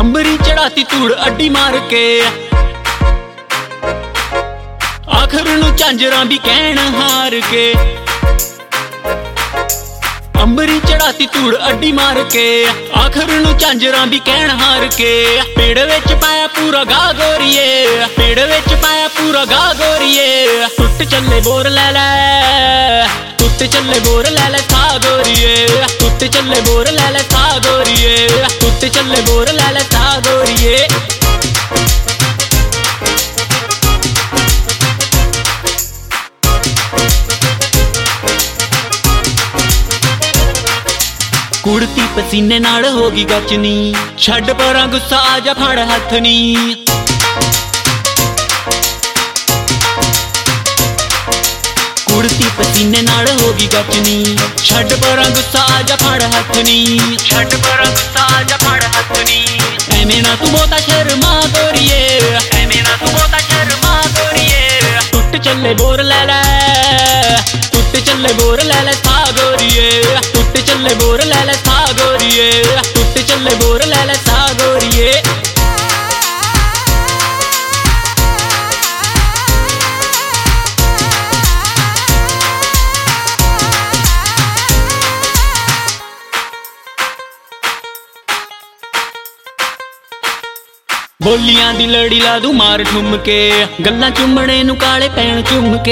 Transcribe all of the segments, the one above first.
अंबरी चढ़ाती तूड़ अड्डी मार के, आखिर नू झांजरां भी कहण हार के। अंबरी चढ़ाती तूड़ अड्डी मार के, आखिर नू झांजरां भी कहण हार के। पेड़ विच पाया पूरा गा गोरिए, पेड़ विच पाया पूरा गा गोरिए। टुट चले बोर लै लै, टुट चले बोर लै लै था गोरिए, टुट चले बोर लै लै था गोरिए, टुट चले बोर लै लै था गोरिए। कुड़ती पसीने नाल होगी गचनी, छड्ड परां गुस्सा आजा फड़ हथ नी। कुड़ती पसीने नाल होगी गचनी, छड्ड परां गुस्सा आजा फड़ हथ नी, छड्ड परां गुस्सा आजा फड़ हथ नी। एवें ना तू बहुता शर्मा गोरिए, एवें ना तू बहुता शर्मा गोरिए। टुट चले बोर लै लै, टुट चले बोर लै लै था गोरिए, टुट चले बोर लै लै था गोरिए, टुट चले बोर लै लै था गोरिए। बोलियां दी लड़ी ला दू मार ठुम के, गल्लां चुमणे नू काले पैण चुम के।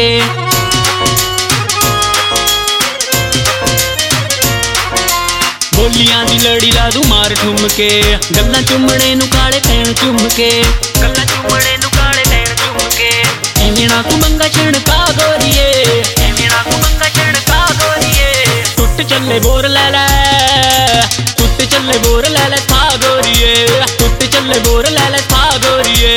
बोलियां दी लड़ी ला दू मार ठुम के, गल्लां चुमणे नू काले पैण चुम के, गल्लां चुमणे नू काले पैण चुम के। एवें ना तू मंगा छिणका गोरिए, एवें ना तू मंगा छिणका गोरिए। टुट चले बोर लै लै, टुट चले बोर लै लै था गोरिए, टुट चले बोर लै लै था गोरिए।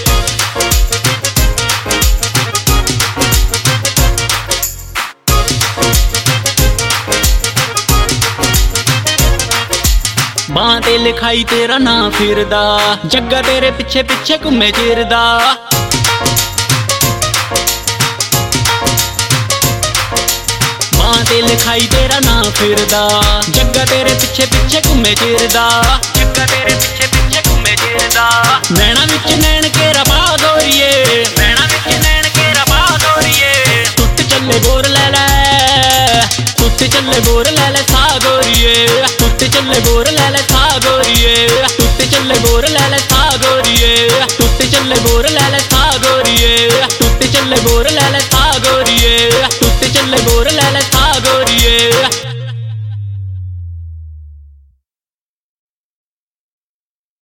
बां ते लिखाई तेरा ना फिरदा, जग्गा तेरे पिछे पिछे घूमे चिरदा। बां ते लिखाई तेरा ना फिरदा, जग्गा तेरे पिछे पिछे घूमे चिरदा, जग्गा तेरे पिछे पिछे घूमे चिरदा। नैना विच नैन केरा पा गोरिए, नैना विच नैन केरा पा गोरिए। टुट चले बोर लै लै, टुट चले बोर लै लै था गोरिए, टुट चले बोर लै लै था गोरिए, टुट चले बोर लै लै था गोरिए, टुट चले बोर लै लै था गोरिए, टुट चले बोर लै लै था गोरिए, टुट चले बोर लै लै था।